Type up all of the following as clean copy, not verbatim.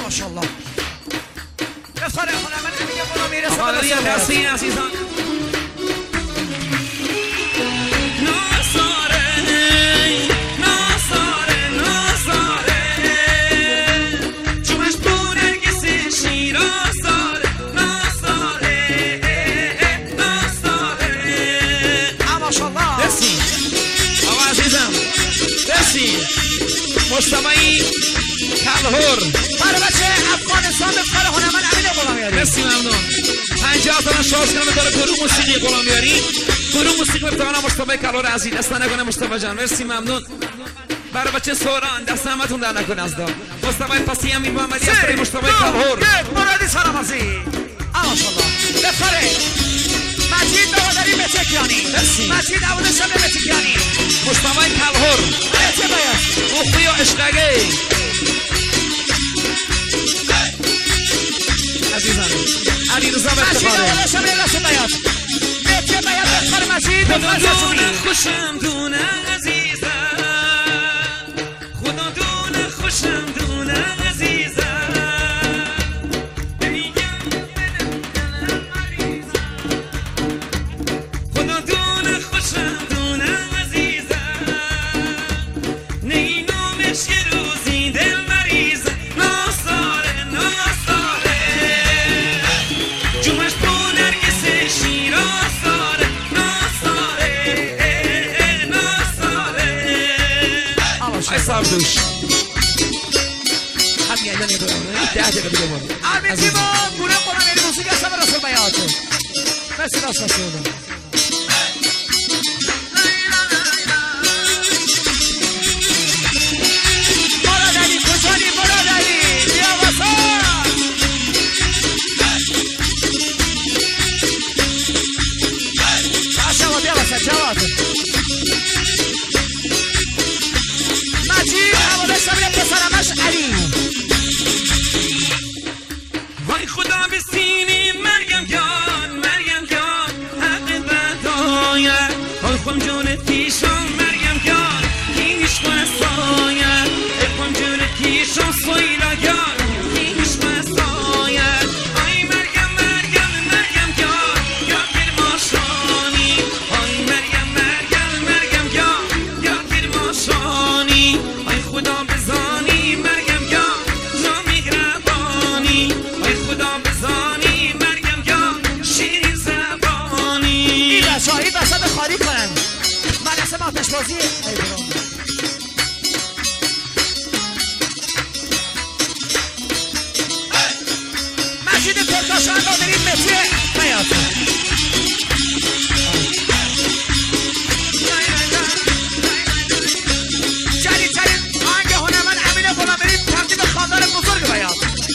ماشاءالله افتخار هنرمند امین غلامی رسد آقا دیگه دستی عزیزان مجتمعی کلهر برای بچه افغانستان افتخار هنرمند امین غلامیاری مرسی ممنون 50 تا شارژ کنم داره گروه موسیقی غلامیاری گروه موسیقی ابتدانا مجتمع کلهر عزیز دست نکنه مجتمع جان مرسی ممنون برای بچه سوران دست همتون در نکنه از دار مجتمع پسی امین محمدی از برای مجتمع کلهر مرادی سلامتی ماشاءالله افتخار مجید بهادری متکیانی مجید عبود شب متکیانی مجتمع کلهر چه باید مخفی و عشقگه عزیزان علی رضا مجید افتخاره عبود شب لسه باید چه باید افتخار مجید خدا دونه خوشم دونه عزیزم خدا دونه خوشم دونه عزیزم خدا دونه خوشم دونه عزیزم نینومش یه روزی دل مریضه ناساره ناساره جومش تو نرگس شیرازاره ناساره ناساره ای صاحب دوش همین ایلانی دارم 10 دقیقه دیگه بود امین تیما گروه غلامیاری موسیقی از همه رسول بیات مرسی راست رسول مرادعلی کجانی مرادعلی بیا واسه جواد بیا واسه جواد مجید حواله شبیه پسرمش علی وای خدا بسینی مریم جان حق بداید وای خم جون تیشان مریم جان کینش بساید خم جون تیشان سویلا جان کینش بساید آی مریم جان یا کرماشانی آی مریم جان یا کرماشانی آی خدا بزانی مریم جان نامیگربانی آی خدا بزانی مریم جان شیرین زبانی این بچه هایی وسط خالی کنن مدرسه آتش بازی مجید ترکاشان رو بریم متری بیاتون جدید آهنگ هنرمند امین غلامیاری تقدیم خاندان بزرگ بیات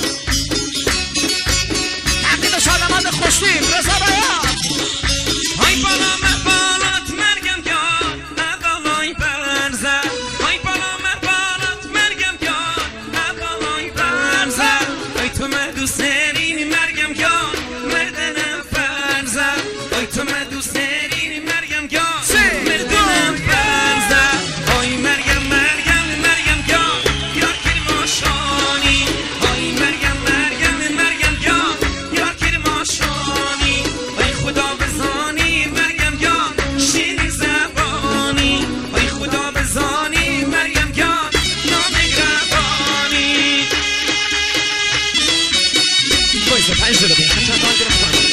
تقدیم شادمند خوشتیب رضا بیات های بالا مقالات مرگم جان ابالای برزد های بالا مقالات مرگم جان ابالای برزد ای تو من دوست دارین مرگم جان مردنم فرزد ای تو من دوست دارین مرگم جان مردنم فرزد ای مریم جان یار کرماشانی ای مریم جان یار کرماشانی ای خدا بزانی مریم جان شیرین زبانی ای خدا بزانی مریم جان نامگربانی وایسا 5 دقیقه چند تا گرفتم